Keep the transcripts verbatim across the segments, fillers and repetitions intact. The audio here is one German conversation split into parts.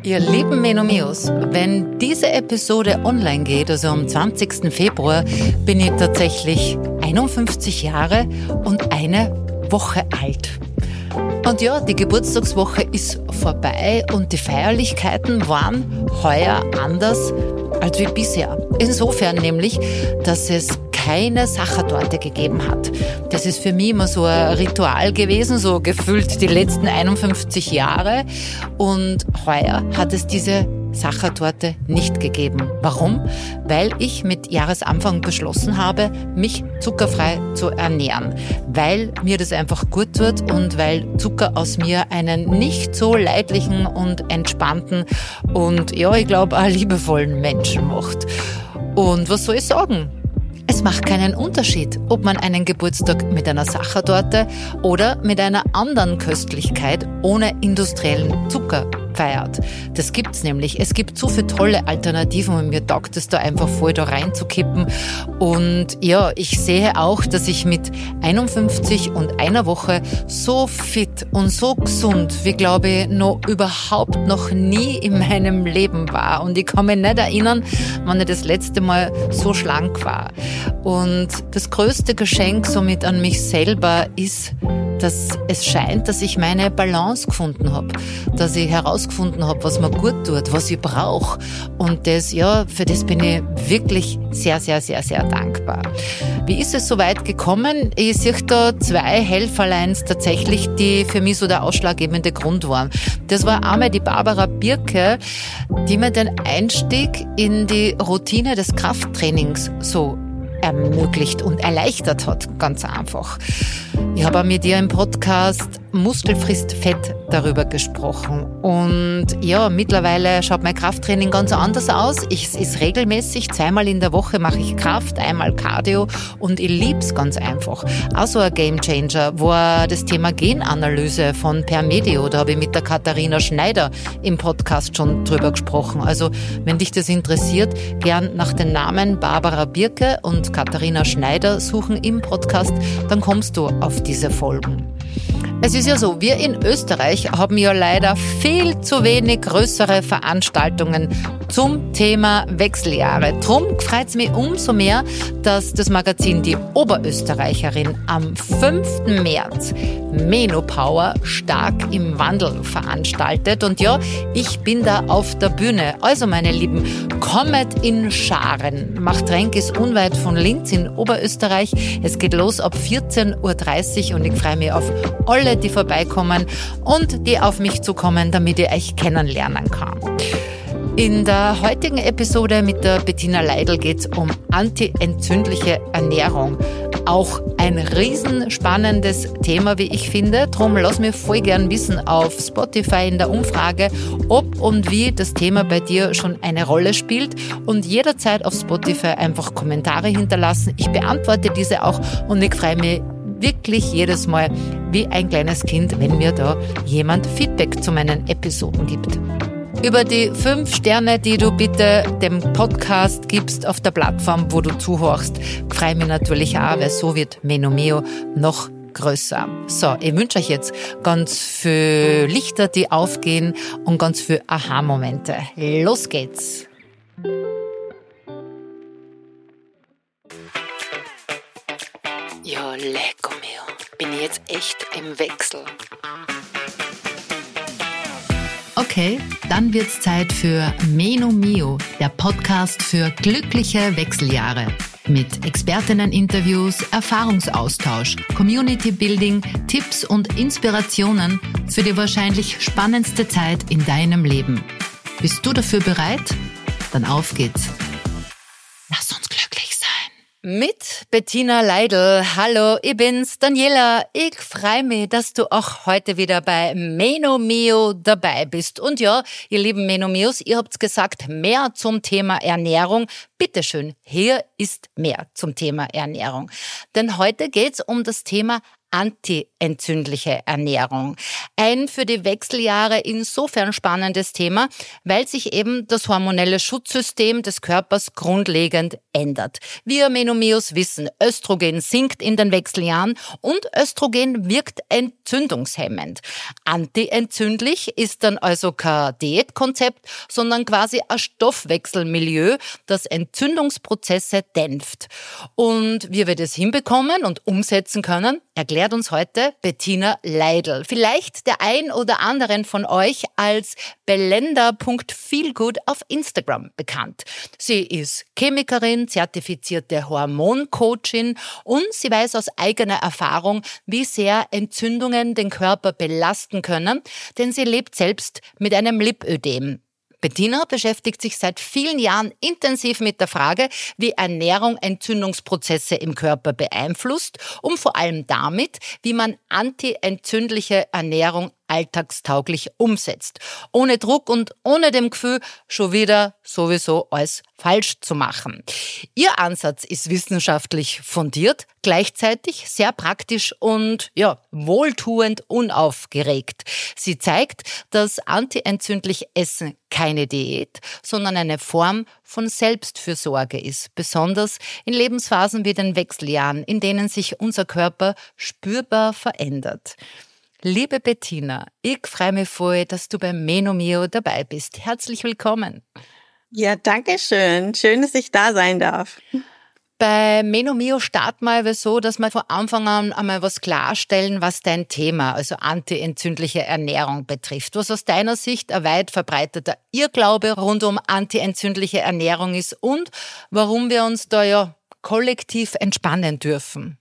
Ihr lieben Menomeos, wenn diese Episode online geht, also am zwanzigsten Februar, bin ich tatsächlich einundfünfzig Jahre und eine Woche alt. Und ja, die Geburtstagswoche ist vorbei und die Feierlichkeiten waren heuer anders als wie bisher. Insofern nämlich, dass es keine Sachertorte gegeben hat. Das ist für mich immer so ein Ritual gewesen, so gefühlt die letzten einundfünfzig Jahre. Und heuer hat es diese Sachertorte nicht gegeben. Warum? Weil ich mit Jahresanfang beschlossen habe, mich zuckerfrei zu ernähren. Weil mir das einfach gut tut und weil Zucker aus mir einen nicht so leidlichen und entspannten und ja, ich glaube auch liebevollen Menschen macht. Und was soll ich sagen? Es macht keinen Unterschied, ob man einen Geburtstag mit einer Sachertorte oder mit einer anderen Köstlichkeit ohne industriellen Zucker feiert. Das gibt's nämlich. Es gibt so viele tolle Alternativen und mir taugt es da einfach voll da reinzukippen. Und ja, ich sehe auch, dass ich mit einundfünfzig und einer Woche so fit und so gesund, wie glaube ich, noch überhaupt noch nie in meinem Leben war. Und ich kann mich nicht erinnern, wann ich das letzte Mal so schlank war. Und das größte Geschenk somit an mich selber ist, dass es scheint, dass ich meine Balance gefunden habe, dass ich herausgefunden habe, was mir gut tut, was ich brauche. Und das, ja, für das bin ich wirklich sehr, sehr, sehr, sehr dankbar. Wie ist es so weit gekommen? Ich sehe da zwei Helferleins tatsächlich, die für mich so der ausschlaggebende Grund waren. Das war einmal die Barbara Birke, die mir den Einstieg in die Routine des Krafttrainings so ermöglicht und erleichtert hat, ganz einfach. Ich habe auch mit ihr im Podcast Muskel frisst Fett darüber gesprochen. Und ja, mittlerweile schaut mein Krafttraining ganz anders aus. Ich, es ist regelmäßig, zweimal in der Woche mache ich Kraft, einmal Cardio und ich lieb's ganz einfach. Auch so ein Gamechanger war das Thema Genanalyse von Permedio. Da habe ich mit der Katharina Schneider im Podcast schon drüber gesprochen. Also wenn dich das interessiert, gern nach den Namen Barbara Birke und Katharina Schneider suchen im Podcast, dann kommst du auf diese Folgen. Es ist ja so, wir in Österreich haben ja leider viel zu wenig größere Veranstaltungen zum Thema Wechseljahre. Drum freut es mich umso mehr, dass das Magazin Die Oberösterreicherin am fünften März Menopower stark im Wandel veranstaltet. Und ja, ich bin da auf der Bühne. Also meine Lieben, kommet in Scharen. Machtrenk ist unweit von Linz in Oberösterreich. Es geht los ab vierzehn Uhr dreißig und ich freue mich auf alle, die vorbeikommen und die auf mich zukommen, damit ich euch kennenlernen kann. In der heutigen Episode mit der Bettina Leidl geht es um antientzündliche Ernährung. Auch ein riesenspannendes Thema, wie ich finde. Drum lass mir voll gern wissen auf Spotify in der Umfrage, ob und wie das Thema bei dir schon eine Rolle spielt. Und jederzeit auf Spotify einfach Kommentare hinterlassen. Ich beantworte diese auch und ich freue mich wirklich jedes Mal wie ein kleines Kind, wenn mir da jemand Feedback zu meinen Episoden gibt. Über die fünf Sterne, die du bitte dem Podcast gibst auf der Plattform, wo du zuhörst, freue ich mich natürlich auch, weil so wird Menomeo noch größer. So, ich wünsche euch jetzt ganz viel Lichter, die aufgehen und ganz viel Aha-Momente. Los geht's! Ja, lecco mio. Bin ich jetzt echt im Wechsel. Okay, dann wird's Zeit für Menomeo, der Podcast für glückliche Wechseljahre. Mit Expertinnen-Interviews, Erfahrungsaustausch, Community-Building, Tipps und Inspirationen für die wahrscheinlich spannendste Zeit in deinem Leben. Bist du dafür bereit? Dann auf geht's. Lass uns glücklich sein. Mit Bettina Leidl. Hallo, ich bin's, Daniela. Ich freue mich, dass du auch heute wieder bei Menomeo dabei bist. Und ja, ihr lieben Menomeos, ihr habt's gesagt, mehr zum Thema Ernährung. Bitteschön, hier ist mehr zum Thema Ernährung. Denn heute geht's um das Thema antientzündliche Ernährung. Ein für die Wechseljahre insofern spannendes Thema, weil sich eben das hormonelle Schutzsystem des Körpers grundlegend ändert. Wir Menomeos wissen, Östrogen sinkt in den Wechseljahren und Östrogen wirkt entzündungshemmend. Antientzündlich ist dann also kein Diätkonzept, sondern quasi ein Stoffwechselmilieu, das Entzündungsprozesse dämpft. Und wie wir das hinbekommen und umsetzen können, erklärt uns heute Bettina Leidl. Vielleicht der ein oder anderen von euch als belenda punkt feelgood auf Instagram bekannt. Sie ist Chemikerin, zertifizierte Hormoncoachin und sie weiß aus eigener Erfahrung, wie sehr Entzündungen den Körper belasten können, denn sie lebt selbst mit einem Lipödem. Bettina beschäftigt sich seit vielen Jahren intensiv mit der Frage, wie Ernährung Entzündungsprozesse im Körper beeinflusst und vor allem damit, wie man antientzündliche Ernährung alltagstauglich umsetzt. Ohne Druck und ohne dem Gefühl, schon wieder sowieso alles falsch zu machen. Ihr Ansatz ist wissenschaftlich fundiert, gleichzeitig sehr praktisch und ja, wohltuend unaufgeregt. Sie zeigt, dass antientzündlich Essen keine Diät, sondern eine Form von Selbstfürsorge ist, besonders in Lebensphasen wie den Wechseljahren, in denen sich unser Körper spürbar verändert. Liebe Bettina, ich freue mich voll, dass du beim Menomio dabei bist. Herzlich willkommen. Ja, danke schön. Schön, dass ich da sein darf. Bei Menomio starten wir so, dass wir von Anfang an einmal was klarstellen, was dein Thema, also antientzündliche Ernährung betrifft. Was aus deiner Sicht ein weit verbreiteter Irrglaube rund um antientzündliche Ernährung ist und warum wir uns da ja kollektiv entspannen dürfen.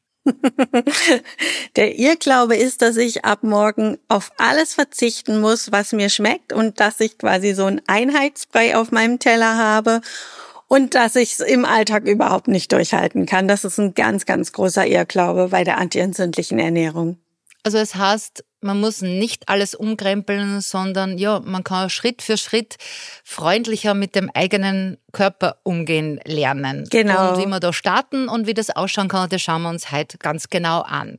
Der Irrglaube ist, dass ich ab morgen auf alles verzichten muss, was mir schmeckt und dass ich quasi so ein Einheitsbrei auf meinem Teller habe und dass ich es im Alltag überhaupt nicht durchhalten kann. Das ist ein ganz, ganz großer Irrglaube bei der antientzündlichen Ernährung. Also es heißt, man muss nicht alles umkrempeln, sondern ja, man kann Schritt für Schritt freundlicher mit dem eigenen Körper umgehen lernen. Genau. Und wie wir da starten und wie das ausschauen kann, das schauen wir uns heute ganz genau an.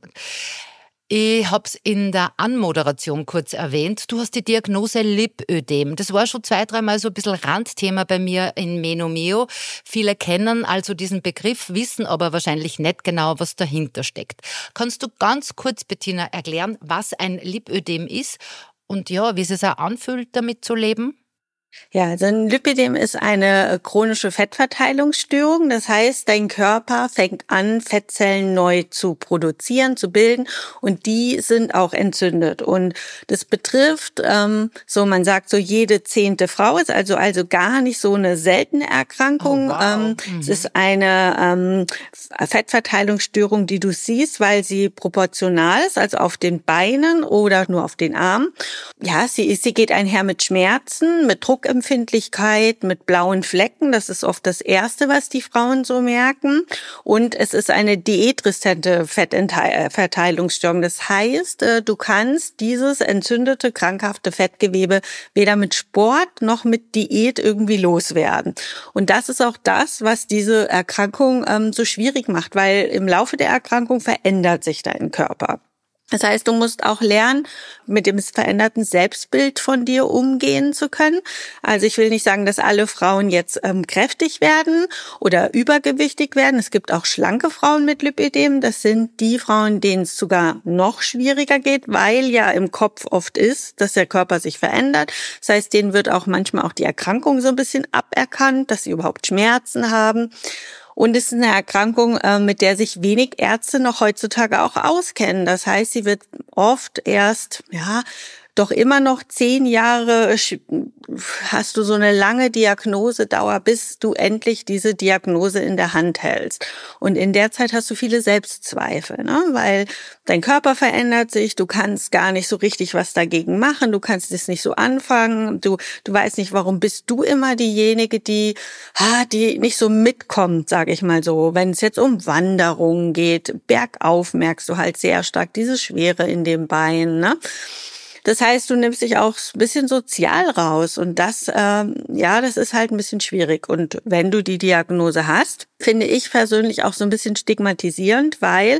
Ich habe es in der Anmoderation kurz erwähnt. Du hast die Diagnose Lipödem. Das war schon zwei, dreimal so ein bisschen Randthema bei mir in Menomio. Viele kennen also diesen Begriff, wissen aber wahrscheinlich nicht genau, was dahinter steckt. Kannst du ganz kurz, Bettina, erklären, was ein Lipödem ist und ja, wie es sich auch anfühlt, damit zu leben? Ja, also ein Lipödem ist eine chronische Fettverteilungsstörung. Das heißt, dein Körper fängt an, Fettzellen neu zu produzieren, zu bilden und die sind auch entzündet. Und das betrifft, ähm, so man sagt, so jede zehnte Frau, ist also also gar nicht so eine seltene Erkrankung. Oh, wow. ähm, mhm. Es ist eine ähm, Fettverteilungsstörung, die du siehst, weil sie proportional ist, also auf den Beinen oder nur auf den Armen. Ja, sie, sie geht einher mit Schmerzen, mit Druck Empfindlichkeit, mit blauen Flecken. Das ist oft das Erste, was die Frauen so merken. Und es ist eine diätresistente Fettverteilungsstörung. Das heißt, du kannst dieses entzündete, krankhafte Fettgewebe weder mit Sport noch mit Diät irgendwie loswerden. Und das ist auch das, was diese Erkrankung ähm, so schwierig macht, weil im Laufe der Erkrankung verändert sich dein Körper. Das heißt, du musst auch lernen, mit dem veränderten Selbstbild von dir umgehen zu können. Also ich will nicht sagen, dass alle Frauen jetzt ähm, kräftig werden oder übergewichtig werden. Es gibt auch schlanke Frauen mit Lipödem. Das sind die Frauen, denen es sogar noch schwieriger geht, weil ja im Kopf oft ist, dass der Körper sich verändert. Das heißt, denen wird auch manchmal auch die Erkrankung so ein bisschen aberkannt, dass sie überhaupt Schmerzen haben. Und es ist eine Erkrankung, mit der sich wenig Ärzte noch heutzutage auch auskennen. Das heißt, sie wird oft erst, ja, doch immer noch zehn Jahre hast du so eine lange Diagnosedauer, bis du endlich diese Diagnose in der Hand hältst. Und in der Zeit hast du viele Selbstzweifel, ne? Weil dein Körper verändert sich, du kannst gar nicht so richtig was dagegen machen, du kannst es nicht so anfangen, du du weißt nicht, warum bist du immer diejenige, die ah, die nicht so mitkommt, sage ich mal so. Wenn es jetzt um Wanderungen geht, bergauf merkst du halt sehr stark diese Schwere in den Beinen, ne? Das heißt, du nimmst dich auch ein bisschen sozial raus und das, ähm, ja, das ist halt ein bisschen schwierig. Und wenn du die Diagnose hast, finde ich persönlich auch so ein bisschen stigmatisierend, weil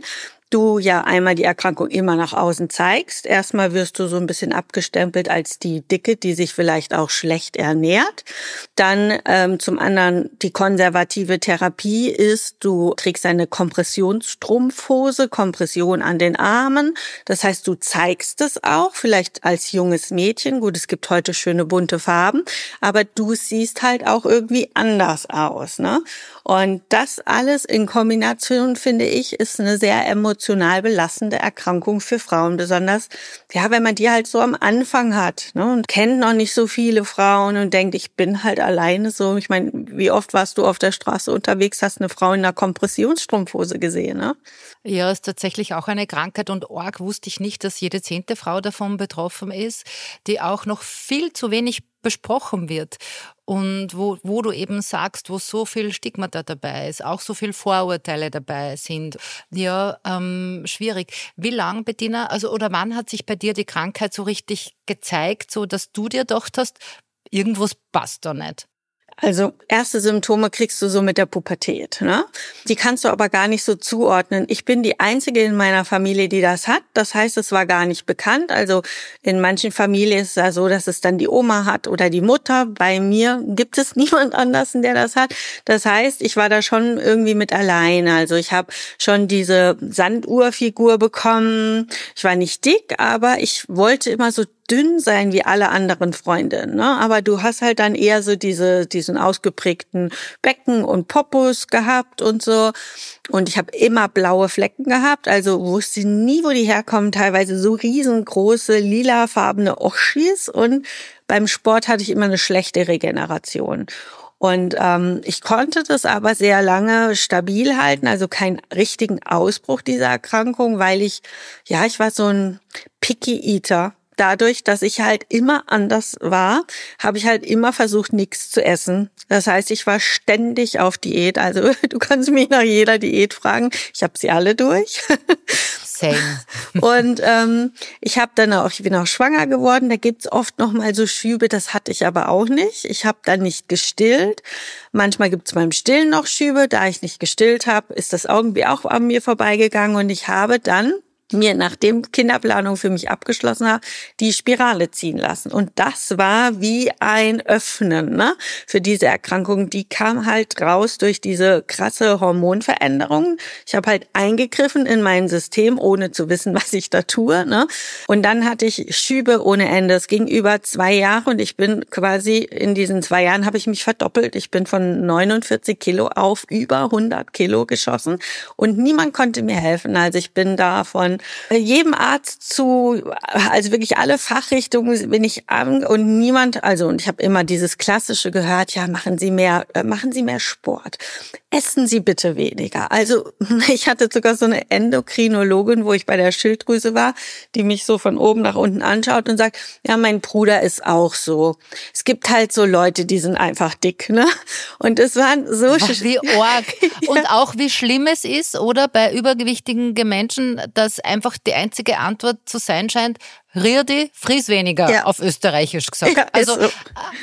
du ja einmal die Erkrankung immer nach außen zeigst. Erstmal wirst du so ein bisschen abgestempelt als die Dicke, die sich vielleicht auch schlecht ernährt. Dann ähm, zum anderen die konservative Therapie ist, du trägst eine Kompressionsstrumpfhose, Kompression an den Armen. Das heißt, du zeigst es auch, vielleicht als junges Mädchen. Gut, es gibt heute schöne bunte Farben, aber du siehst halt auch irgendwie anders aus, ne? Und das alles in Kombination, finde ich, ist eine sehr emotional belastende Erkrankung für Frauen. Besonders, ja, wenn man die halt so am Anfang hat, ne, und kennt noch nicht so viele Frauen und denkt, ich bin halt alleine so. Ich meine, wie oft warst du auf der Straße unterwegs, hast eine Frau in einer Kompressionsstrumpfhose gesehen, ne? Ja, ist tatsächlich auch eine Krankheit und arg wusste ich nicht, dass jede zehnte Frau davon betroffen ist, die auch noch viel zu wenig besprochen wird. Und wo, wo du eben sagst, wo so viel Stigmata dabei ist, auch so viel Vorurteile dabei sind. Ja, ähm, schwierig. Wie lang, Bettina, also oder wann hat sich bei dir die Krankheit so richtig gezeigt, so dass du dir gedacht hast, irgendwas passt da nicht? Also erste Symptome kriegst du so mit der Pubertät, ne? Die kannst du aber gar nicht so zuordnen. Ich bin die Einzige in meiner Familie, die das hat. Das heißt, es war gar nicht bekannt. Also in manchen Familien ist es ja so, dass es dann die Oma hat oder die Mutter. Bei mir gibt es niemand anders, der das hat. Das heißt, ich war da schon irgendwie mit alleine. Also ich habe schon diese Sanduhrfigur bekommen. Ich war nicht dick, aber ich wollte immer so dünn sein wie alle anderen Freundinnen, ne? Aber du hast halt dann eher so diese diesen ausgeprägten Becken und Popos gehabt und so. Und ich habe immer blaue Flecken gehabt, also wusste nie, wo die herkommen. Teilweise so riesengroße lilafarbene Oschis. Und beim Sport hatte ich immer eine schlechte Regeneration. Und ähm, ich konnte das aber sehr lange stabil halten, also keinen richtigen Ausbruch dieser Erkrankung, weil ich, ja, ich war so ein Picky Eater. Dadurch, dass ich halt immer anders war, habe ich halt immer versucht, nichts zu essen. Das heißt, ich war ständig auf Diät. Also du kannst mich nach jeder Diät fragen. Ich habe sie alle durch. Same. Und ähm, ich habe dann auch, ich bin auch schwanger geworden. Da gibt's oft noch mal so Schübe. Das hatte ich aber auch nicht. Ich habe dann nicht gestillt. Manchmal gibt's beim Stillen noch Schübe. Da ich nicht gestillt habe, ist das irgendwie auch an mir vorbeigegangen. Und ich habe dann mir, nachdem Kinderplanung für mich abgeschlossen habe, die Spirale ziehen lassen. Und das war wie ein Öffnen, ne, für diese Erkrankung. Die kam halt raus durch diese krasse Hormonveränderung. Ich habe halt eingegriffen in mein System, ohne zu wissen, was ich da tue, ne. Und dann hatte ich Schübe ohne Ende. Es ging über zwei Jahre und ich bin quasi in diesen zwei Jahren habe ich mich verdoppelt. Ich bin von neunundvierzig Kilo auf über hundert Kilo geschossen und niemand konnte mir helfen. Also ich bin da von jedem Arzt zu, also wirklich alle Fachrichtungen bin ich an und niemand, also und ich habe immer dieses Klassische gehört, ja, machen Sie mehr, äh, machen Sie mehr Sport, essen Sie bitte weniger. Also ich hatte sogar so eine Endokrinologin, wo ich bei der Schilddrüse war, die mich so von oben nach unten anschaut und sagt, ja, mein Bruder ist auch so. Es gibt halt so Leute, die sind einfach dick, ne? Und es waren so... Ach, wie arg. Und ja. Auch wie schlimm es ist, oder bei übergewichtigen Menschen, dass einfach die einzige Antwort zu sein scheint, Rührdi, friss weniger, ja. Auf Österreichisch gesagt. Ja, also, so.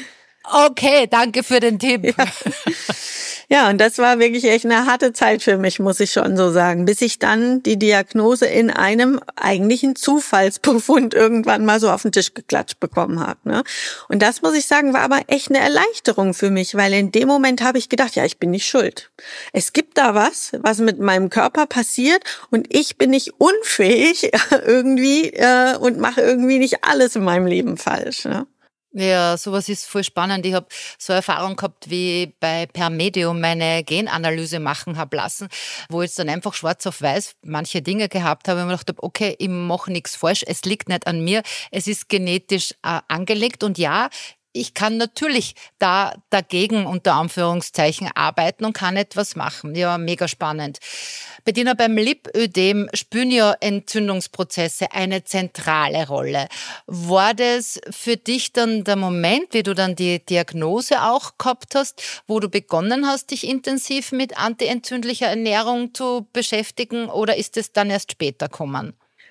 Okay, danke für den Tipp. Ja. Ja, und das war wirklich echt eine harte Zeit für mich, muss ich schon so sagen, bis ich dann die Diagnose in einem eigentlichen Zufallsbefund irgendwann mal so auf den Tisch geklatscht bekommen habe, ne? Und das, muss ich sagen, war aber echt eine Erleichterung für mich, weil in dem Moment habe ich gedacht, ja, ich bin nicht schuld. Es gibt da was, was mit meinem Körper passiert und ich bin nicht unfähig irgendwie äh, und mache irgendwie nicht alles in meinem Leben falsch, ne? Ja, sowas ist voll spannend. Ich habe so eine Erfahrung gehabt, wie ich bei Per Medium meine Genanalyse machen habe lassen, wo ich dann einfach schwarz auf weiß manche Dinge gehabt habe und mir gedacht habe, okay, ich mache nichts falsch, es liegt nicht an mir, es ist genetisch äh, angelegt und ja, ich kann natürlich da dagegen unter Anführungszeichen arbeiten und kann etwas machen. Ja, mega spannend. Bettina, beim Lipödem spielen ja Entzündungsprozesse eine zentrale Rolle. War das für dich dann der Moment, wie du dann die Diagnose auch gehabt hast, wo du begonnen hast, dich intensiv mit antientzündlicher Ernährung zu beschäftigen oder ist es dann erst später gekommen?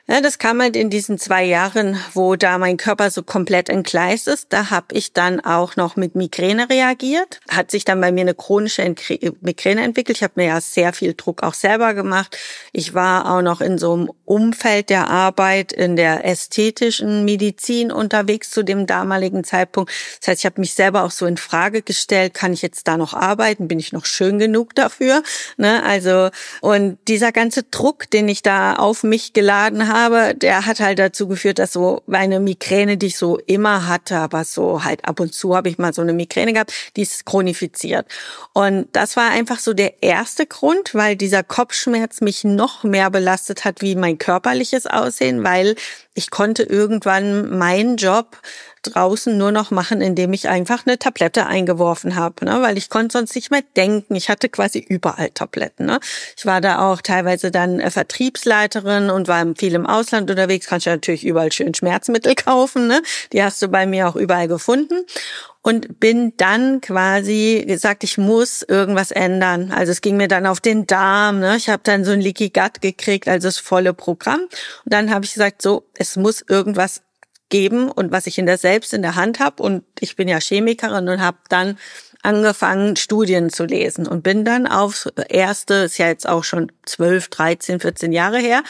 Ja, das kam halt in diesen zwei Jahren, wo da mein Körper so komplett entgleist ist. Da habe ich dann auch noch mit Migräne reagiert. Hat sich dann bei mir eine chronische Migräne entwickelt. Ich habe mir ja sehr viel Druck auch selber gemacht. Ich war auch noch in so einem Umfeld der Arbeit in der ästhetischen Medizin unterwegs zu dem damaligen Zeitpunkt. Das heißt, ich habe mich selber auch so in Frage gestellt, kann ich jetzt da noch arbeiten? Bin ich noch schön genug dafür? Ne? Also, und dieser ganze Druck, den ich da auf mich geladen habe, Aber der hat halt dazu geführt, dass so meine Migräne, die ich so immer hatte, aber so halt ab und zu habe ich mal so eine Migräne gehabt, die ist chronifiziert. Und das war einfach so der erste Grund, weil dieser Kopfschmerz mich noch mehr belastet hat wie mein körperliches Aussehen, weil ich konnte irgendwann meinen Job draußen nur noch machen, indem ich einfach eine Tablette eingeworfen habe, ne? Weil ich konnte sonst nicht mehr denken. Ich hatte quasi überall Tabletten. Ne? Ich war da auch teilweise dann äh, Vertriebsleiterin und war viel im Ausland unterwegs. Kannst du natürlich überall schön Schmerzmittel kaufen. Ne? Die hast du bei mir auch überall gefunden. Und bin dann quasi gesagt, ich muss irgendwas ändern. Also es ging mir dann auf den Darm. Ne? Ich habe dann so ein Leaky Gut gekriegt, also das volle Programm. Und dann habe ich gesagt, so, es muss irgendwas geben und was ich in der selbst in der Hand habe. Und ich bin ja Chemikerin und habe dann angefangen, Studien zu lesen und bin dann aufs erste, ist ja jetzt auch schon zwölf, dreizehn, vierzehn Jahre her,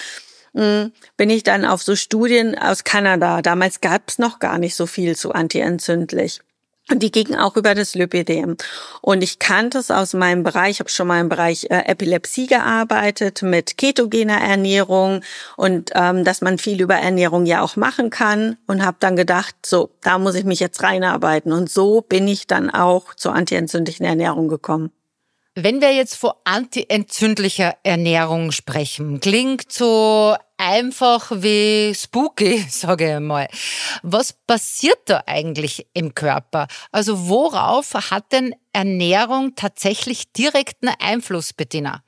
bin ich dann auf so Studien aus Kanada. Damals gab es noch gar nicht so viel zu antientzündlich. Und die gingen auch über das Lipödem. Und ich kannte es aus meinem Bereich, ich habe schon mal im Bereich äh, Epilepsie gearbeitet, mit ketogener Ernährung und ähm, dass man viel über Ernährung ja auch machen kann. Und habe dann gedacht, so, da muss ich mich jetzt reinarbeiten. Und so bin ich dann auch zur antientzündlichen Ernährung gekommen. Wenn wir jetzt von antientzündlicher Ernährung sprechen, klingt so einfach wie spooky, sage ich mal. Was passiert da eigentlich im Körper? Also worauf hat denn Ernährung tatsächlich direkten Einfluss, Bettina?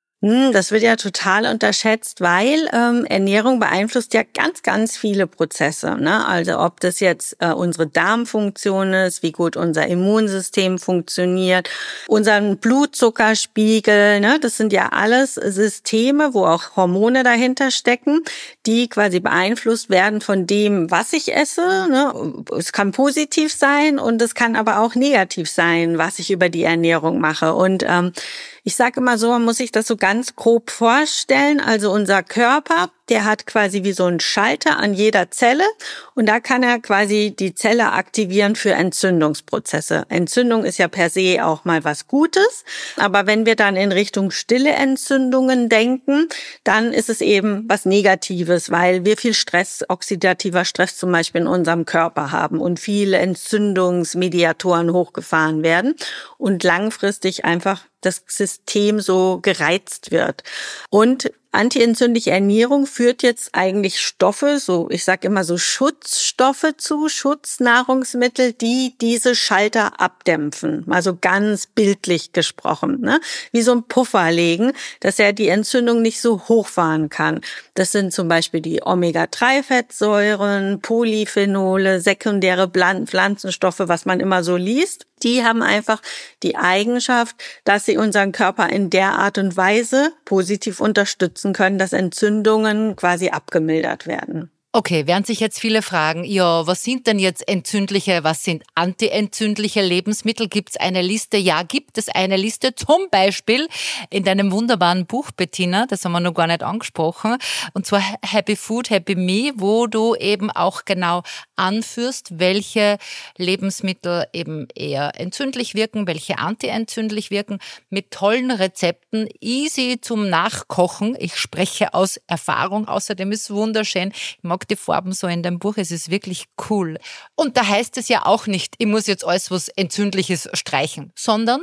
Das wird ja total unterschätzt, weil ähm, Ernährung beeinflusst ja ganz, ganz viele Prozesse. Ne? Also ob das jetzt äh, unsere Darmfunktion ist, wie gut unser Immunsystem funktioniert, unseren Blutzuckerspiegel. Ne? Das sind ja alles Systeme, wo auch Hormone dahinter stecken, die quasi beeinflusst werden von dem, was ich esse. Ne? Es kann positiv sein und es kann aber auch negativ sein, was ich über die Ernährung mache. Und ähm, ich sage immer so, man muss sich das so ganz grob vorstellen. Also unser Körper, der hat quasi wie so einen Schalter an jeder Zelle und da kann er quasi die Zelle aktivieren für Entzündungsprozesse. Entzündung ist ja per se auch mal was Gutes, aber wenn wir dann in Richtung stille Entzündungen denken, dann ist es eben was Negatives, weil wir viel Stress, oxidativer Stress zum Beispiel in unserem Körper haben und viele Entzündungsmediatoren hochgefahren werden und langfristig einfach das System so gereizt wird. Und antientzündliche Ernährung führt jetzt eigentlich Stoffe, so ich sage immer so Schutzstoffe zu, Schutznahrungsmittel, die diese Schalter abdämpfen. Also ganz bildlich gesprochen, ne? Wie so ein Puffer legen, dass er die Entzündung nicht so hochfahren kann. Das sind zum Beispiel die Omega drei Fettsäuren, Polyphenole, sekundäre Pflanzenstoffe, was man immer so liest. Die haben einfach die Eigenschaft, dass sie unseren Körper in der Art und Weise positiv unterstützen können, dass Entzündungen quasi abgemildert werden. Okay, werden sich jetzt viele fragen, ja, was sind denn jetzt entzündliche, was sind antientzündliche Lebensmittel? Gibt es eine Liste? Ja, gibt es eine Liste. Zum Beispiel in deinem wunderbaren Buch, Bettina, das haben wir noch gar nicht angesprochen, und zwar Happy Food, Happy Me, wo du eben auch genau anführst, welche Lebensmittel eben eher entzündlich wirken, welche antientzündlich wirken, mit tollen Rezepten, easy zum Nachkochen. Ich spreche aus Erfahrung, außerdem ist es wunderschön. Ich mag die Farben so in dem Buch, es ist wirklich cool. Und da heißt es ja auch nicht, ich muss jetzt alles was Entzündliches streichen, sondern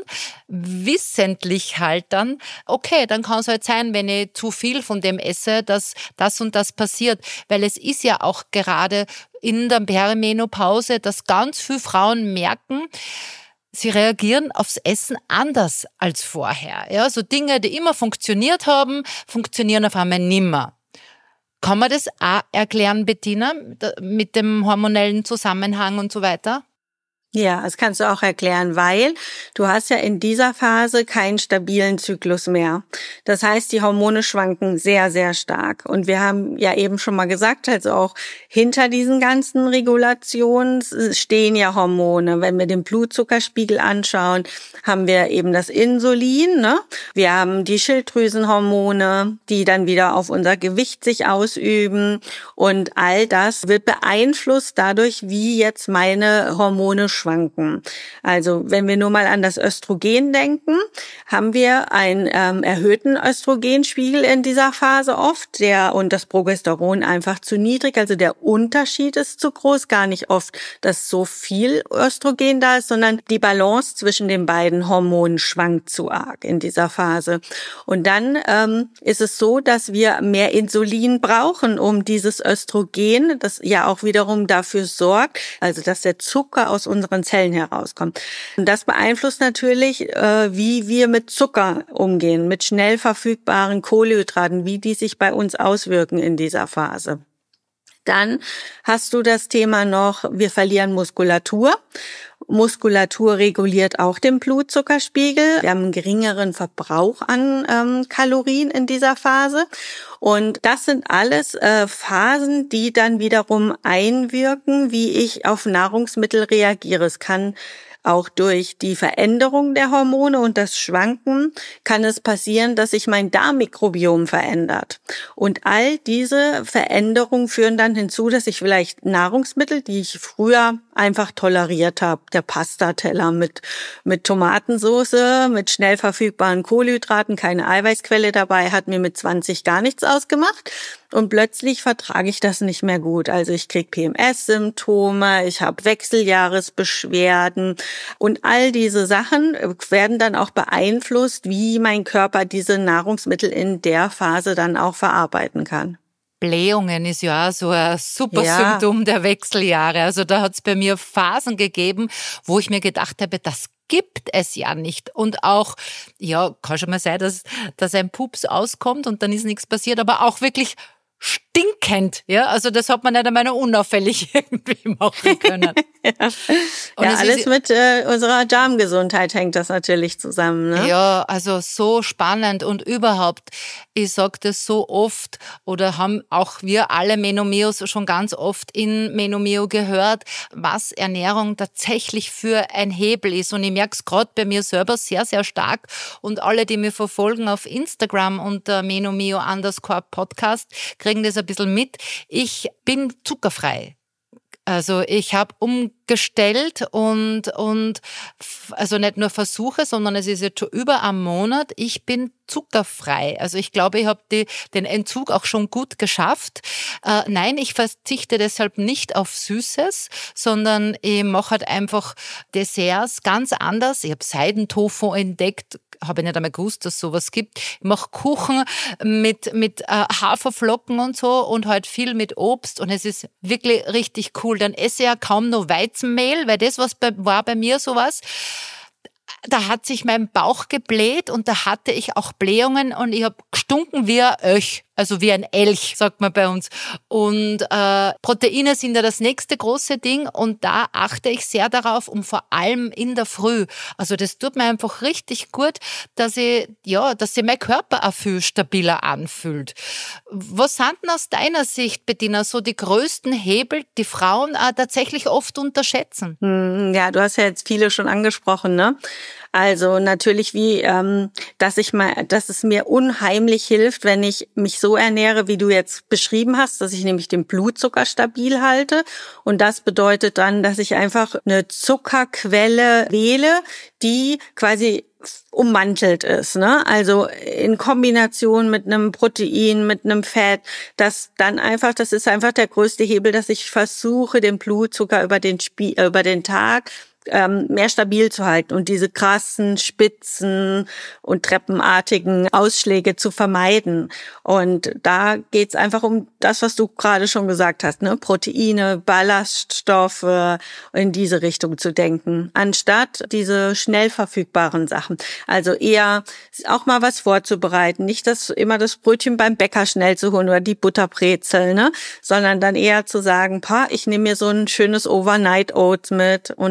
wissentlich halt dann, okay, dann kann es halt sein, wenn ich zu viel von dem esse, dass das und das passiert. Weil es ist ja auch gerade in der Perimenopause, dass ganz viele Frauen merken, sie reagieren aufs Essen anders als vorher. Ja, so Dinge, die immer funktioniert haben, funktionieren auf einmal nimmer. Kann man das auch erklären, Bettina, mit dem hormonellen Zusammenhang und so weiter? Ja, das kannst du auch erklären, weil du hast ja in dieser Phase keinen stabilen Zyklus mehr. Das heißt, die Hormone schwanken sehr, sehr stark. Und wir haben ja eben schon mal gesagt, also auch hinter diesen ganzen Regulationen stehen ja Hormone. Wenn wir den Blutzuckerspiegel anschauen, haben wir eben das Insulin, ne? Wir haben die Schilddrüsenhormone, die dann wieder auf unser Gewicht sich ausüben. Und all das wird beeinflusst dadurch, wie jetzt meine Hormone schwanken. Also wenn wir nur mal an das Östrogen denken, haben wir einen ähm, erhöhten Östrogenspiegel in dieser Phase oft, der und das Progesteron einfach zu niedrig. Also der Unterschied ist zu groß, gar nicht oft, dass so viel Östrogen da ist, sondern die Balance zwischen den beiden Hormonen schwankt zu arg in dieser Phase. Und dann ähm, ist es so, dass wir mehr Insulin brauchen, um dieses Östrogen, das ja auch wiederum dafür sorgt, also dass der Zucker aus unseren Zellen herauskommt. Und das beeinflusst natürlich, äh, wie wir mit Zucker umgehen, mit schnell verfügbaren Kohlenhydraten, wie die sich bei uns auswirken in dieser Phase. Dann hast du das Thema noch, wir verlieren Muskulatur. Muskulatur reguliert auch den Blutzuckerspiegel. Wir haben einen geringeren Verbrauch an ähm, Kalorien in dieser Phase. Und das sind alles äh, Phasen, die dann wiederum einwirken, wie ich auf Nahrungsmittel reagiere. Es kann auch durch die Veränderung der Hormone und das Schwanken kann es passieren, dass sich mein Darmmikrobiom verändert. Und all diese Veränderungen führen dann hinzu, dass ich vielleicht Nahrungsmittel, die ich früher einfach toleriert habe, der Pastateller mit mit Tomatensauce, mit schnell verfügbaren Kohlenhydraten, keine Eiweißquelle dabei, hat mir mit zwanzig gar nichts ausgemacht. Und plötzlich vertrage ich das nicht mehr gut. Also ich kriege P M S-Symptome, ich habe Wechseljahresbeschwerden und all diese Sachen werden dann auch beeinflusst, wie mein Körper diese Nahrungsmittel in der Phase dann auch verarbeiten kann. Blähungen ist ja auch so ein super Ja. Symptom der Wechseljahre. Also da hat es bei mir Phasen gegeben, wo ich mir gedacht habe, das gibt es ja nicht. Und auch, ja, kann schon mal sein, dass, dass ein Pups auskommt und dann ist nichts passiert, aber auch wirklich stinkend, ja, also das hat man nicht einmal noch unauffällig irgendwie machen können. ja, Und ja es alles ist, mit äh, unserer Darmgesundheit hängt das natürlich zusammen, ne? Ja, also so spannend und überhaupt, ich sage das so oft oder haben auch wir alle Menomeos schon ganz oft in Menomeo gehört, was Ernährung tatsächlich für ein Hebel ist und ich merke es gerade bei mir selber sehr, sehr stark und alle, die mich verfolgen auf Instagram unter Menomeo underscore Podcast, kriegen das ein bisschen mit. Ich bin zuckerfrei. Also ich habe umgestellt und und also nicht nur Versuche, sondern es ist jetzt schon über einen Monat. Ich bin zuckerfrei. Also ich glaube, ich habe den Entzug auch schon gut geschafft. Äh, nein, ich verzichte deshalb nicht auf Süßes, sondern ich mache halt einfach Desserts ganz anders. Ich habe Seidentofu entdeckt, habe ich nicht einmal gewusst, dass es sowas gibt. Ich mache Kuchen mit mit äh, Haferflocken und so und halt viel mit Obst und es ist wirklich richtig cool. Dann esse ich ja kaum noch Weizenmehl, weil das was bei, war bei mir sowas. Da hat sich mein Bauch gebläht und da hatte ich auch Blähungen und ich habe gestunken wie ein Öch, also wie ein Elch, sagt man bei uns. Und äh, Proteine sind ja das nächste große Ding und da achte ich sehr darauf und vor allem in der Früh. Also das tut mir einfach richtig gut, dass ich, ja, dass sich mein Körper auch viel stabiler anfühlt. Was sind denn aus deiner Sicht, Bettina, so die größten Hebel, die Frauen auch tatsächlich oft unterschätzen? Ja, du hast ja jetzt viele schon angesprochen, ne? Also natürlich wie, ähm, dass ich mal, dass es mir unheimlich hilft, wenn ich mich so ernähre, wie du jetzt beschrieben hast, dass ich nämlich den Blutzucker stabil halte. Und das bedeutet dann, dass ich einfach eine Zuckerquelle wähle, die quasi ummantelt ist, ne? Also in Kombination mit einem Protein, mit einem Fett, das dann einfach, das ist einfach der größte Hebel, dass ich versuche, den Blutzucker über den Spie- über den Tag mehr stabil zu halten und diese krassen, spitzen und treppenartigen Ausschläge zu vermeiden. Und da geht's einfach um das, was du gerade schon gesagt hast, ne? Proteine, Ballaststoffe, in diese Richtung zu denken, anstatt diese schnell verfügbaren Sachen. Also eher auch mal was vorzubereiten, nicht das immer das Brötchen beim Bäcker schnell zu holen oder die Butterbrezel, ne? Sondern dann eher zu sagen, pa, ich nehme mir so ein schönes Overnight Oats mit und da habe ich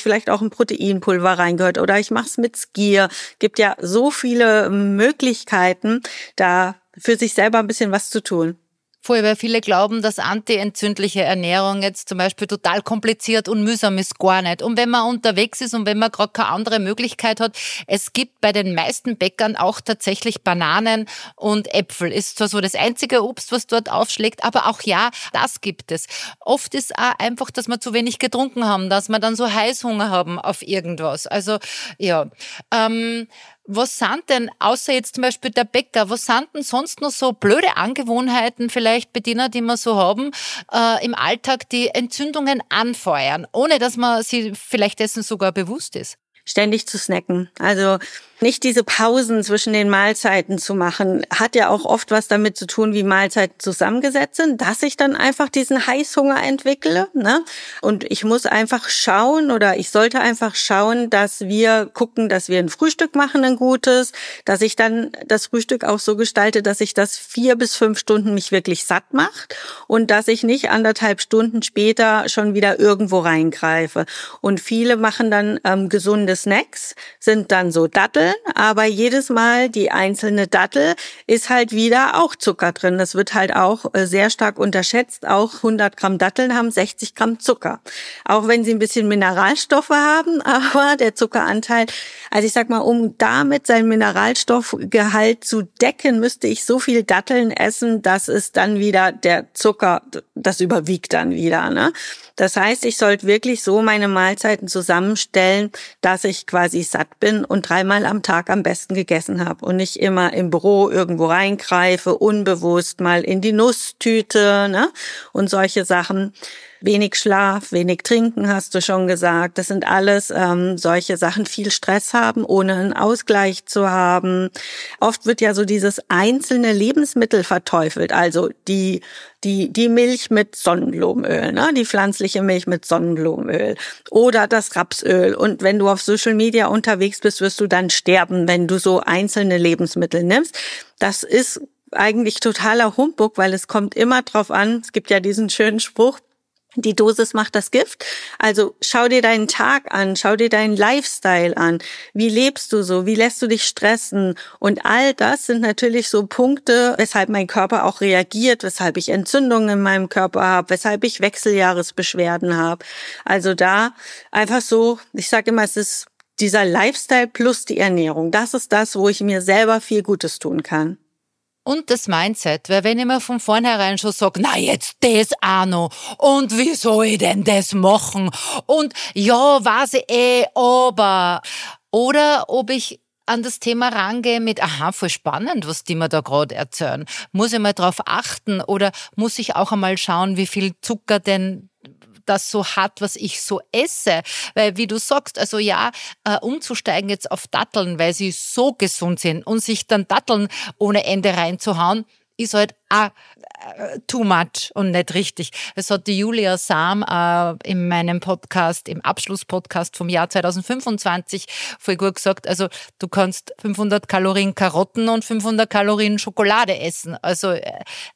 vielleicht auch ein Proteinpulver reingehört oder ich mache es mit Skier. Gibt ja so viele Möglichkeiten, da für sich selber ein bisschen was zu tun. Voll, weil viele glauben, dass antientzündliche Ernährung jetzt zum Beispiel total kompliziert und mühsam ist, gar nicht. Und wenn man unterwegs ist und wenn man gerade keine andere Möglichkeit hat, es gibt bei den meisten Bäckern auch tatsächlich Bananen und Äpfel. Ist zwar so das einzige Obst, was dort aufschlägt, aber auch ja, das gibt es. Oft ist auch einfach, dass wir zu wenig getrunken haben, dass wir dann so Heißhunger haben auf irgendwas. Also ja, ähm, was sind denn, außer jetzt zum Beispiel der Bäcker, was sind denn sonst noch so blöde Angewohnheiten vielleicht, Bettina, die wir so haben äh, im Alltag, die Entzündungen anfeuern, ohne dass man sie vielleicht dessen sogar bewusst ist? Ständig zu snacken. Also nicht diese Pausen zwischen den Mahlzeiten zu machen, hat ja auch oft was damit zu tun, wie Mahlzeiten zusammengesetzt sind, dass ich dann einfach diesen Heißhunger entwickle, ne? Und ich muss einfach schauen oder ich sollte einfach schauen, dass wir gucken, dass wir ein Frühstück machen, ein gutes, dass ich dann das Frühstück auch so gestalte, dass ich das vier bis fünf Stunden mich wirklich satt macht und dass ich nicht anderthalb Stunden später schon wieder irgendwo reingreife. Und viele machen dann ähm, gesunde Snacks, sind dann so Datteln, aber jedes Mal die einzelne Dattel ist halt wieder auch Zucker drin. Das wird halt auch sehr stark unterschätzt. Auch hundert Gramm Datteln haben sechzig Gramm Zucker. Auch wenn sie ein bisschen Mineralstoffe haben, aber der Zuckeranteil, also ich sag mal, um damit seinen Mineralstoffgehalt zu decken, müsste ich so viel Datteln essen, dass es dann wieder der Zucker, das überwiegt dann wieder, ne? Das heißt, ich sollte wirklich so meine Mahlzeiten zusammenstellen, dass ich quasi satt bin und dreimal am Tag am besten gegessen habe und nicht immer im Büro irgendwo reingreife, unbewusst mal in die Nusstüte, ne? Und solche Sachen. Wenig Schlaf, wenig Trinken, hast du schon gesagt. Das sind alles ähm, solche Sachen, viel Stress haben, ohne einen Ausgleich zu haben. Oft wird ja so dieses einzelne Lebensmittel verteufelt, also die die die Milch mit Sonnenblumenöl, ne, die pflanzliche Milch mit Sonnenblumenöl oder das Rapsöl. Und wenn du auf Social Media unterwegs bist, wirst du dann sterben, wenn du so einzelne Lebensmittel nimmst. Das ist eigentlich totaler Humbug, weil es kommt immer drauf an. Es gibt ja diesen schönen Spruch: Die Dosis macht das Gift. Also schau dir deinen Tag an, schau dir deinen Lifestyle an. Wie lebst du so? Wie lässt du dich stressen? Und all das sind natürlich so Punkte, weshalb mein Körper auch reagiert, weshalb ich Entzündungen in meinem Körper habe, weshalb ich Wechseljahresbeschwerden habe. Also da einfach so, ich sage immer, es ist dieser Lifestyle plus die Ernährung. Das ist das, wo ich mir selber viel Gutes tun kann. Und das Mindset, weil wenn ich mir von vornherein schon sage, na jetzt das auch noch und wie soll ich denn das machen und ja, weiß ich eh, aber oder ob ich an das Thema rangehe mit, aha, voll spannend, was die mir da gerade erzählen. Muss ich mal drauf achten oder muss ich auch einmal schauen, wie viel Zucker denn das so hat, was ich so esse. Weil, wie du sagst, also ja, äh, umzusteigen jetzt auf Datteln, weil sie so gesund sind und sich dann Datteln ohne Ende reinzuhauen, ist halt auch äh, too much und nicht richtig. Das hat die Julia Sam äh, in meinem Podcast, im Abschlusspodcast vom Jahr zwanzig fünfundzwanzig voll gut gesagt. Also du kannst fünfhundert Kalorien Karotten und fünfhundert Kalorien Schokolade essen. Also äh,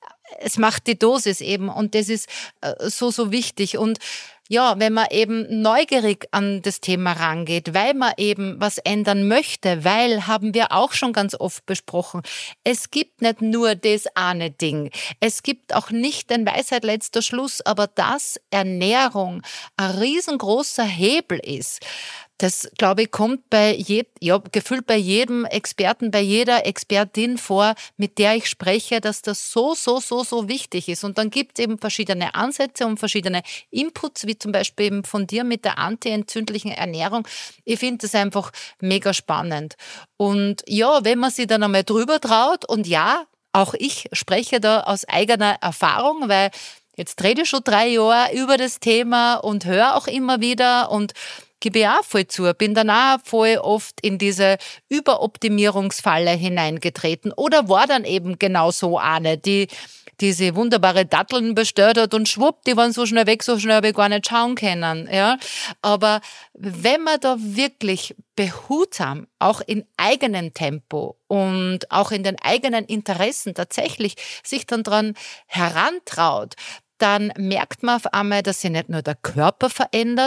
es macht die Dosis eben und das ist äh, so, so wichtig. Und ja, wenn man eben neugierig an das Thema rangeht, weil man eben was ändern möchte, weil, haben wir auch schon ganz oft besprochen, es gibt nicht nur das eine Ding. Es gibt auch nicht den Weisheit letzter Schluss, aber dass Ernährung ein riesengroßer Hebel ist. Das, glaube ich, kommt bei je, ja, gefühlt bei jedem Experten, bei jeder Expertin vor, mit der ich spreche, dass das so, so, so, so wichtig ist. Und dann gibt es eben verschiedene Ansätze und verschiedene Inputs, wie zum Beispiel eben von dir mit der antientzündlichen Ernährung. Ich finde das einfach mega spannend. Und ja, wenn man sich dann einmal drüber traut, und ja, auch ich spreche da aus eigener Erfahrung, weil jetzt rede ich schon drei Jahre über das Thema und höre auch immer wieder und gebe ich auch voll zu, bin dann auch voll oft in diese Überoptimierungsfalle hineingetreten oder war dann eben genau so eine, die diese wunderbare Datteln bestellt hat und schwupp, die waren so schnell weg, so schnell habe ich gar nicht schauen können. Ja? Aber wenn man da wirklich behutsam, auch in eigenem Tempo und auch in den eigenen Interessen tatsächlich sich dann dran herantraut, dann merkt man auf einmal, dass sich nicht nur der Körper verändert,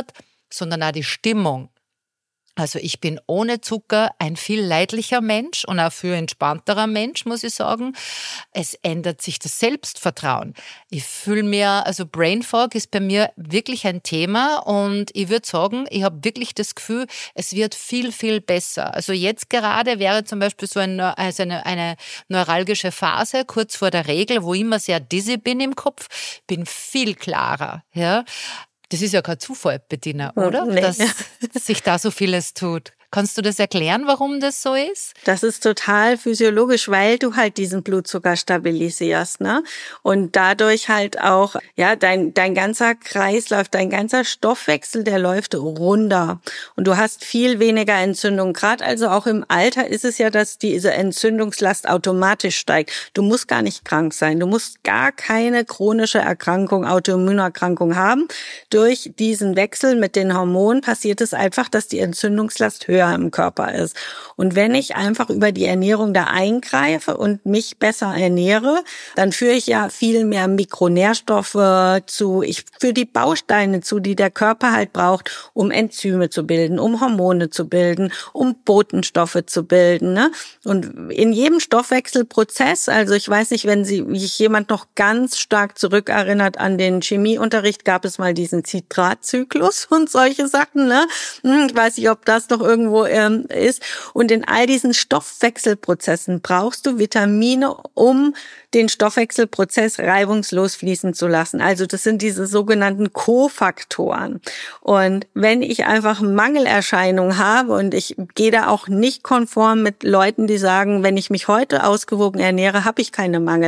sondern auch die Stimmung. Also ich bin ohne Zucker ein viel leidlicher Mensch und auch viel entspannterer Mensch, muss ich sagen. Es ändert sich das Selbstvertrauen. Ich fühle mir, also Brain Fog ist bei mir wirklich ein Thema und ich würde sagen, ich habe wirklich das Gefühl, es wird viel, viel besser. Also jetzt gerade wäre zum Beispiel so eine, also eine, eine neuralgische Phase kurz vor der Regel, wo ich immer sehr dizzy bin im Kopf, bin viel klarer, ja. Das ist ja kein Zufall, Bettina, oder? Nee. Dass sich da so vieles tut. Kannst du das erklären, warum das so ist? Das ist total physiologisch, weil du halt diesen Blutzucker stabilisierst, ne? Und dadurch halt auch, ja, dein, dein ganzer Kreislauf, dein ganzer Stoffwechsel, der läuft runter. Und du hast viel weniger Entzündung. Gerade also auch im Alter ist es ja, dass diese Entzündungslast automatisch steigt. Du musst gar nicht krank sein. Du musst gar keine chronische Erkrankung, Autoimmunerkrankung haben. Durch diesen Wechsel mit den Hormonen passiert es einfach, dass die Entzündungslast höher im Körper ist. Und wenn ich einfach über die Ernährung da eingreife und mich besser ernähre, dann führe ich ja viel mehr Mikronährstoffe zu, ich führe die Bausteine zu, die der Körper halt braucht, um Enzyme zu bilden, um Hormone zu bilden, um Botenstoffe zu bilden, ne? Und in jedem Stoffwechselprozess, also ich weiß nicht, wenn Sie, wie sich jemand noch ganz stark zurückerinnert an den Chemieunterricht, gab es mal diesen Zitratzyklus und solche Sachen, ne? Ich weiß nicht, ob das noch irgendwo ähm, ist. Und in all diesen Stoffwechselprozessen brauchst du Vitamine, um den Stoffwechselprozess reibungslos fließen zu lassen. Also das sind diese sogenannten Kofaktoren. Und wenn ich einfach Mangelerscheinungen habe und ich gehe da auch nicht konform mit Leuten, die sagen, wenn ich mich heute ausgewogen ernähre, habe ich keine Mangel.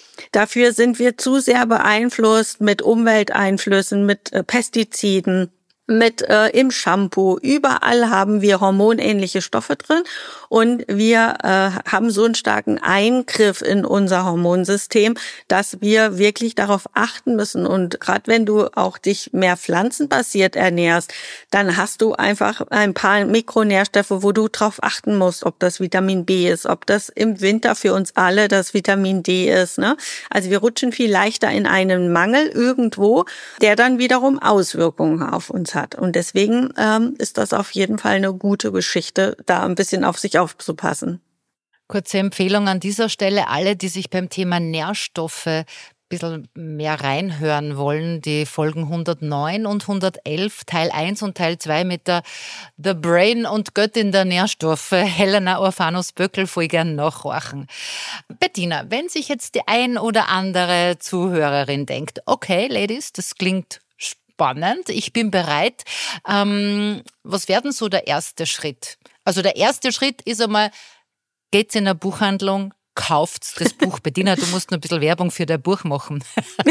Dafür sind wir zu sehr beeinflusst mit Umwelteinflüssen, mit äh, Pestiziden, mit äh, im Shampoo. Überall haben wir hormonähnliche Stoffe drin und wir äh, haben so einen starken Eingriff in unser Hormonsystem, dass wir wirklich darauf achten müssen. Und gerade wenn du auch dich mehr pflanzenbasiert ernährst, dann hast du einfach ein paar Mikronährstoffe, wo du drauf achten musst, ob das Vitamin B ist, ob das im Winter für uns alle das Vitamin D ist, ne? Also wir rutschen viel leichter in einen Mangel irgendwo, der dann wiederum Auswirkungen auf uns hat. Und deswegen ähm, ist das auf jeden Fall eine gute Geschichte, da ein bisschen auf sich aufzupassen. Kurze Empfehlung an dieser Stelle, alle, die sich beim Thema Nährstoffe ein bisschen mehr reinhören wollen, die Folgen hundertneun und hundertelf, Teil eins und Teil zwei mit der The Brain und Göttin der Nährstoffe, Helena Orphanus-Böckel, voll gern nachhorchen. Bettina, wenn sich jetzt die ein oder andere Zuhörerin denkt, okay, Ladies, das klingt spannend, ich bin bereit. Ähm, was wäre denn so der erste Schritt? Also der erste Schritt ist einmal, geht's in eine Buchhandlung, kauft das Buch. Bettina, du musst noch ein bisschen Werbung für dein Buch machen.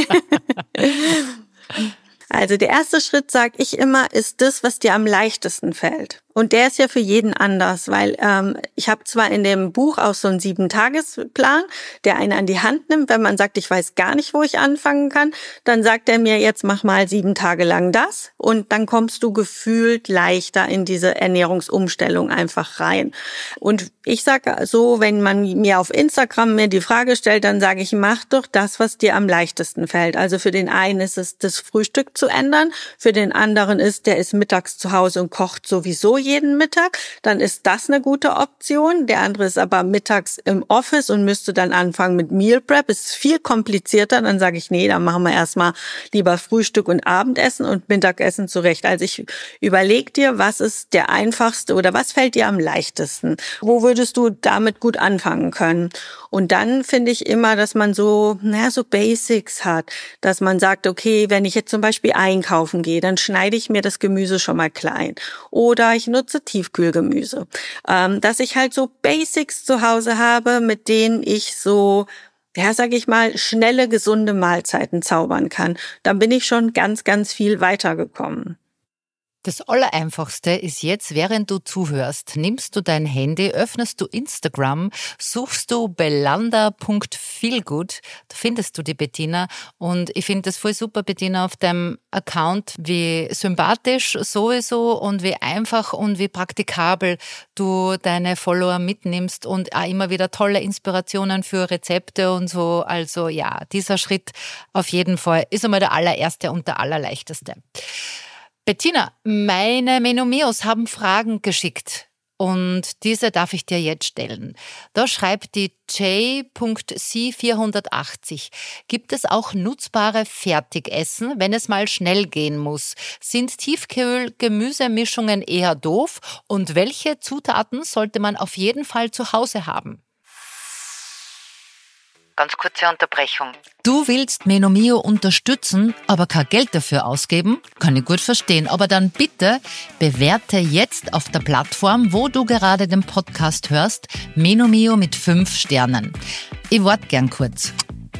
Also der erste Schritt, sage ich immer, ist das, was dir am leichtesten fällt. Und der ist ja für jeden anders, weil ähm, ich habe zwar in dem Buch auch so einen Sieben-Tages-Plan, der einen an die Hand nimmt. Wenn man sagt, ich weiß gar nicht, wo ich anfangen kann, dann sagt er mir, jetzt mach mal sieben Tage lang das und dann kommst du gefühlt leichter in diese Ernährungsumstellung einfach rein. Und ich sage so, wenn man mir auf Instagram mir die Frage stellt, dann sage ich, mach doch das, was dir am leichtesten fällt. Also für den einen ist es das Frühstück zu ändern, für den anderen ist, der ist mittags zu Hause und kocht sowieso jeden Mittag, dann ist das eine gute Option. Der andere ist aber mittags im Office und müsste dann anfangen mit Meal Prep. Ist viel komplizierter. Dann sage ich, nee, dann machen wir erstmal lieber Frühstück und Abendessen und Mittagessen zurecht. Also ich überleg dir, was ist der einfachste oder was fällt dir am leichtesten? Wo würdest du damit gut anfangen können? Und dann finde ich immer, dass man so, naja, so Basics hat, dass man sagt, okay, wenn ich jetzt zum Beispiel einkaufen gehe, dann schneide ich mir das Gemüse schon mal klein. Oder ich nutze Tiefkühlgemüse. Ähm, dass ich halt so Basics zu Hause habe, mit denen ich so, ja, sag ich mal, schnelle, gesunde Mahlzeiten zaubern kann. Dann bin ich schon ganz, ganz viel weitergekommen. Das Allereinfachste ist jetzt, während du zuhörst, nimmst du dein Handy, öffnest du Instagram, suchst du belanda punkt feelgood, da findest du die Bettina und ich finde das voll super, Bettina, auf deinem Account, wie sympathisch sowieso und wie einfach und wie praktikabel du deine Follower mitnimmst und auch immer wieder tolle Inspirationen für Rezepte und so. Also ja, dieser Schritt auf jeden Fall ist einmal der allererste und der allerleichteste. Bettina, meine Menomeos haben Fragen geschickt. Und diese darf ich dir jetzt stellen. Da schreibt die J C vierhundertachtzig. Gibt es auch nutzbare Fertigessen, wenn es mal schnell gehen muss? Sind Tiefkühl-Gemüsemischungen eher doof? Und welche Zutaten sollte man auf jeden Fall zu Hause haben? Ganz kurze Unterbrechung. Du willst Menomio unterstützen, aber kein Geld dafür ausgeben? Kann ich gut verstehen. Aber dann bitte bewerte jetzt auf der Plattform, wo du gerade den Podcast hörst, Menomio mit fünf Sternen. Ich warte gern kurz.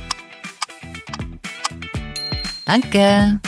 Danke.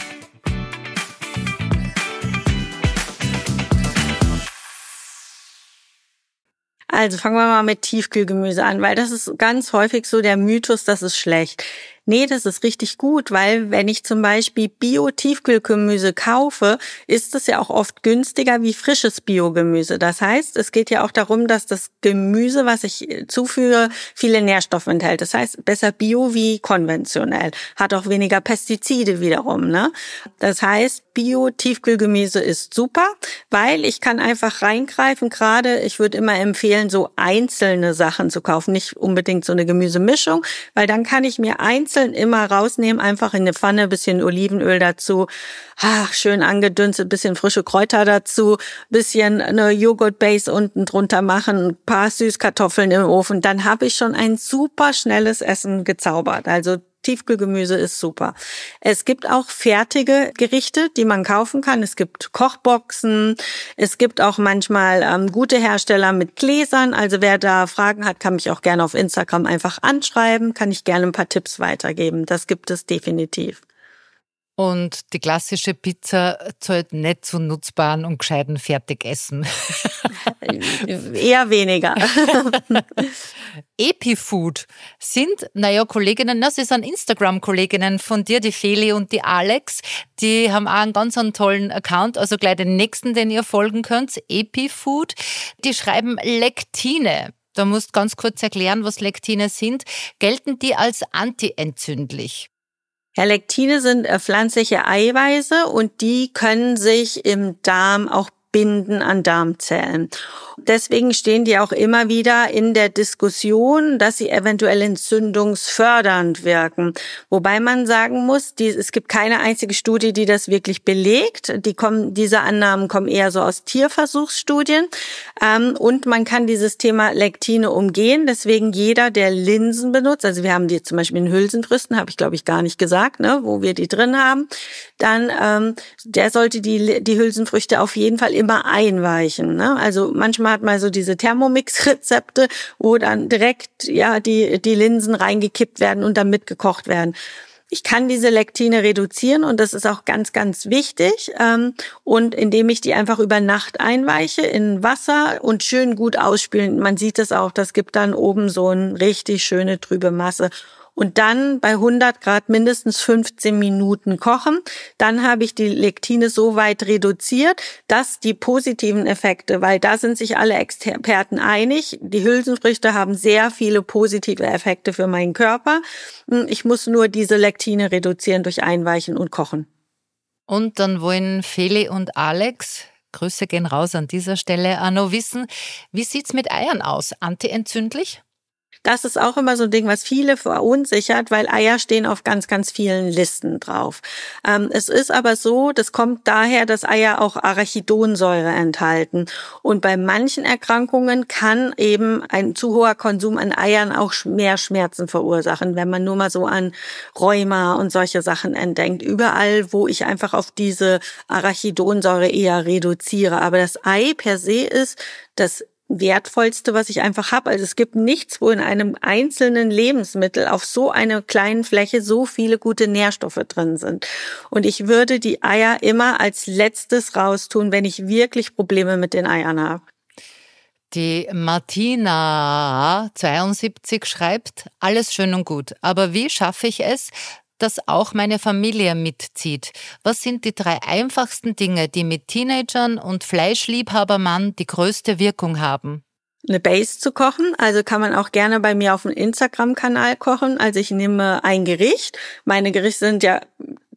Also fangen wir mal mit Tiefkühlgemüse an, weil das ist ganz häufig so der Mythos, das ist schlecht. Nee, das ist richtig gut, weil wenn ich zum Beispiel Bio-Tiefkühlgemüse kaufe, ist es ja auch oft günstiger wie frisches Biogemüse. Das heißt, es geht ja auch darum, dass das Gemüse, was ich zuführe, viele Nährstoffe enthält. Das heißt, besser Bio wie konventionell. Hat auch weniger Pestizide wiederum, ne? Das heißt, Bio-Tiefkühlgemüse ist super, weil ich kann einfach reingreifen. Gerade, ich würde immer empfehlen, so einzelne Sachen zu kaufen, nicht unbedingt so eine Gemüsemischung, weil dann kann ich mir einzeln immer rausnehmen, einfach in eine Pfanne, bisschen Olivenöl dazu, ach, schön angedünstet, bisschen frische Kräuter dazu, bisschen eine Joghurt-Base unten drunter machen, ein paar Süßkartoffeln im Ofen, dann habe ich schon ein super schnelles Essen gezaubert. Also Tiefkühlgemüse ist super. Es gibt auch fertige Gerichte, die man kaufen kann. Es gibt Kochboxen. Es gibt auch manchmal ähm, gute Hersteller mit Gläsern. Also wer da Fragen hat, kann mich auch gerne auf Instagram einfach anschreiben. Kann ich gerne ein paar Tipps weitergeben. Das gibt es definitiv. Und die klassische Pizza zählt nicht zu nutzbaren und gescheiten Fertigessen. Eher weniger. Epifood sind, naja, Kolleginnen, das sind Instagram-Kolleginnen von dir, die Feli und die Alex. Die haben auch einen ganz einen tollen Account, also gleich den nächsten, den ihr folgen könnt, Epifood. Die schreiben Lektine. Da musst du ganz kurz erklären, was Lektine sind. Gelten die als antientzündlich? Ja, Lektine sind pflanzliche Eiweiße und die können sich im Darm auch binden an Darmzellen. Deswegen stehen die auch immer wieder in der Diskussion, dass sie eventuell entzündungsfördernd wirken. Wobei man sagen muss, die, es gibt keine einzige Studie, die das wirklich belegt. Die kommen, diese Annahmen kommen eher so aus Tierversuchsstudien. Ähm, und man kann dieses Thema Lektine umgehen. Deswegen jeder, der Linsen benutzt, also wir haben die zum Beispiel in Hülsenfrüchten, habe ich glaube ich gar nicht gesagt, ne, wo wir die drin haben, dann ähm, der sollte die, die Hülsenfrüchte auf jeden Fall immer einweichen. Ne? Also manchmal hat man so diese Thermomix-Rezepte, wo dann direkt ja die die Linsen reingekippt werden und dann mitgekocht werden. Ich kann diese Lektine reduzieren und das ist auch ganz, ganz wichtig. Und indem ich die einfach über Nacht einweiche in Wasser und schön gut ausspülen. Man sieht es auch, das gibt dann oben so eine richtig schöne trübe Masse. Und dann bei hundert Grad mindestens fünfzehn Minuten kochen. Dann habe ich die Lektine so weit reduziert, dass die positiven Effekte, weil da sind sich alle Experten einig, die Hülsenfrüchte haben sehr viele positive Effekte für meinen Körper. Ich muss nur diese Lektine reduzieren durch Einweichen und Kochen. Und dann wollen Feli und Alex, Grüße gehen raus an dieser Stelle, auch noch wissen, wie sieht's mit Eiern aus? Antientzündlich? Das ist auch immer so ein Ding, was viele verunsichert, weil Eier stehen auf ganz, ganz vielen Listen drauf. Ähm, es ist aber so, das kommt daher, dass Eier auch Arachidonsäure enthalten. Und bei manchen Erkrankungen kann eben ein zu hoher Konsum an Eiern auch mehr Schmerzen verursachen, wenn man nur mal so an Rheuma und solche Sachen denkt. Überall, wo ich einfach auf diese Arachidonsäure eher reduziere. Aber das Ei per se ist das Wertvollste, was ich einfach habe. Also es gibt nichts, wo in einem einzelnen Lebensmittel auf so einer kleinen Fläche so viele gute Nährstoffe drin sind. Und ich würde die Eier immer als letztes raustun, wenn ich wirklich Probleme mit den Eiern habe. Die Martina zweiundsiebzig schreibt, alles schön und gut, aber wie schaffe ich es, dass auch meine Familie mitzieht? Was sind die drei einfachsten Dinge, die mit Teenagern und Fleischliebhabermann die größte Wirkung haben? Eine Base zu kochen, also kann man auch gerne bei mir auf dem Instagram-Kanal kochen. Also ich nehme ein Gericht. Meine Gerichte sind ja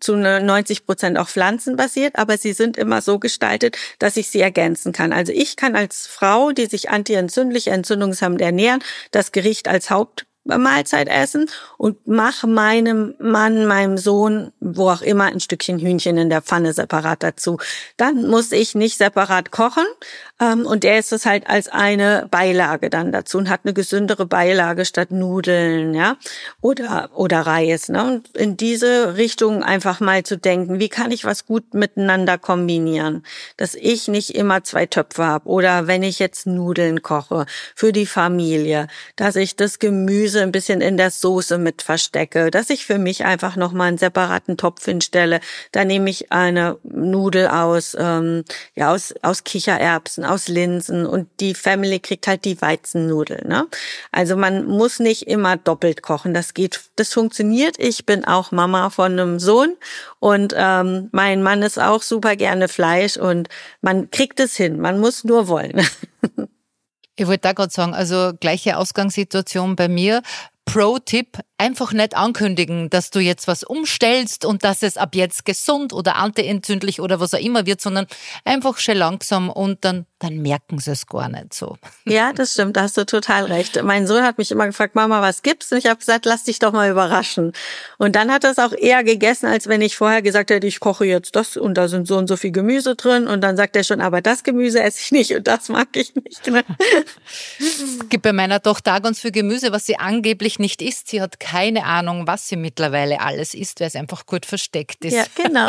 zu neunzig Prozent auch pflanzenbasiert, aber sie sind immer so gestaltet, dass ich sie ergänzen kann. Also ich kann als Frau, die sich antientzündlich, entzündungshemmend ernähren, das Gericht als Haupt Mahlzeit essen und mache meinem Mann, meinem Sohn, wo auch immer, ein Stückchen Hühnchen in der Pfanne separat dazu. Dann muss ich nicht separat kochen ähm, und der ist es halt als eine Beilage dann dazu und hat eine gesündere Beilage statt Nudeln, ja, oder oder Reis. Ne? Und in diese Richtung einfach mal zu denken, wie kann ich was gut miteinander kombinieren, dass ich nicht immer zwei Töpfe habe oder wenn ich jetzt Nudeln koche für die Familie, dass ich das Gemüse ein bisschen in der Soße mit verstecke, dass ich für mich einfach nochmal einen separaten Topf hinstelle. Da nehme ich eine Nudel aus, ähm, ja, aus, aus Kichererbsen, aus Linsen und die Family kriegt halt die Weizennudel, ne? Also man muss nicht immer doppelt kochen. Das geht, das funktioniert. Ich bin auch Mama von einem Sohn und ähm, mein Mann ist auch super gerne Fleisch und man kriegt es hin. Man muss nur wollen. Ich wollte da gerade sagen, also gleiche Ausgangssituation bei mir. Pro-Tipp, einfach nicht ankündigen, dass du jetzt was umstellst und dass es ab jetzt gesund oder antientzündlich oder was auch immer wird, sondern einfach schön langsam und dann, dann merken sie es gar nicht so. Ja, das stimmt, da hast du total recht. Mein Sohn hat mich immer gefragt, Mama, was gibt's? Und ich habe gesagt, lass dich doch mal überraschen. Und dann hat er es auch eher gegessen, als wenn ich vorher gesagt hätte, ich koche jetzt das und da sind so und so viel Gemüse drin. Und dann sagt er schon, aber das Gemüse esse ich nicht und das mag ich nicht. Es gibt bei meiner Tochter auch ganz viel Gemüse, was sie angeblich nicht isst. Sie hat keine Ahnung, was sie mittlerweile alles isst, weil es einfach gut versteckt ist. Ja, genau.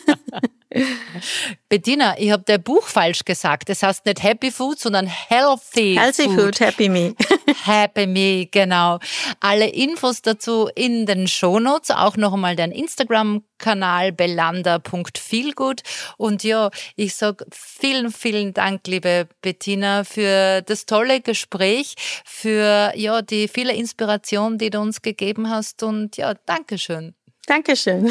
Bettina, ich habe dein Buch falsch gesagt. Das heißt nicht Happy Food, sondern Healthy, Healthy Food. Food, Happy Me. Happy Me, genau. Alle Infos dazu in den Shownotes, auch noch einmal dein Instagram-Kanal belanda punkt feelgood. Und ja, ich sag vielen, vielen Dank, liebe Bettina, für das tolle Gespräch, für ja die viele Inspiration, die du uns gegeben hast. Und ja, Dankeschön. Dankeschön.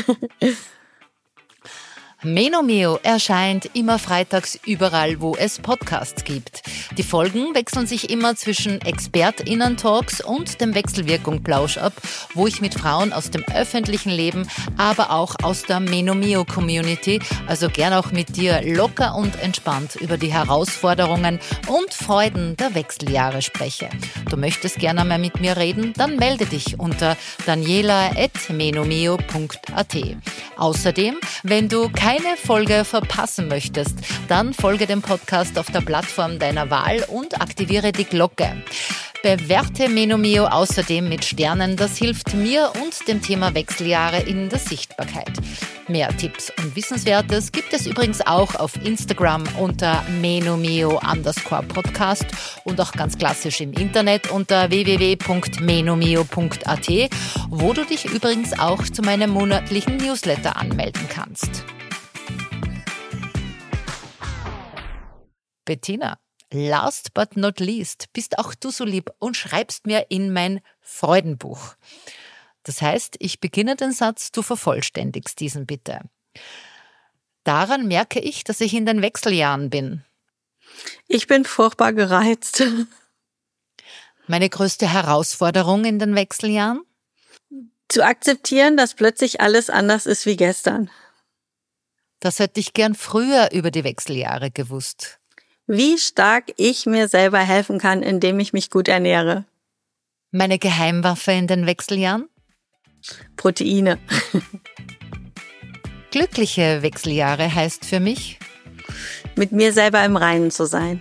Menomeo erscheint immer freitags überall, wo es Podcasts gibt. Die Folgen wechseln sich immer zwischen ExpertInnen-Talks und dem Wechselwirkung-Plausch ab, wo ich mit Frauen aus dem öffentlichen Leben, aber auch aus der Menomeo-Community, also gern auch mit dir locker und entspannt über die Herausforderungen und Freuden der Wechseljahre spreche. Du möchtest gerne einmal mit mir reden? Dann melde dich unter daniela at menomeo punkt at. Außerdem, wenn du keine Folge verpassen möchtest, dann folge dem Podcast auf der Plattform deiner Wahl und aktiviere die Glocke. Bewerte Menomeo außerdem mit Sternen, das hilft mir und dem Thema Wechseljahre in der Sichtbarkeit. Mehr Tipps und Wissenswertes gibt es übrigens auch auf Instagram unter menomeo underscore podcast und auch ganz klassisch im Internet unter w w w punkt menomeo punkt at, wo du dich übrigens auch zu meinem monatlichen Newsletter anmelden kannst. Bettina, last but not least, bist auch du so lieb und schreibst mir in mein Freudenbuch. Das heißt, ich beginne den Satz, du vervollständigst diesen bitte. Daran merke ich, dass ich in den Wechseljahren bin. Ich bin furchtbar gereizt. Meine größte Herausforderung in den Wechseljahren? Zu akzeptieren, dass plötzlich alles anders ist wie gestern. Das hätte ich gern früher über die Wechseljahre gewusst. Wie stark ich mir selber helfen kann, indem ich mich gut ernähre. Meine Geheimwaffe in den Wechseljahren? Proteine. Glückliche Wechseljahre heißt für mich, mit mir selber im Reinen zu sein.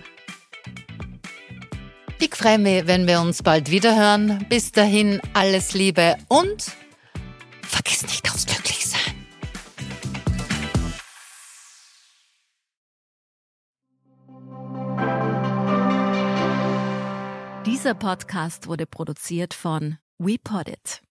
Ich freue mich, wenn wir uns bald wieder hören. Bis dahin alles Liebe und vergiss nicht aufs Glücklichsein. Dieser Podcast wurde produziert von WePoddit.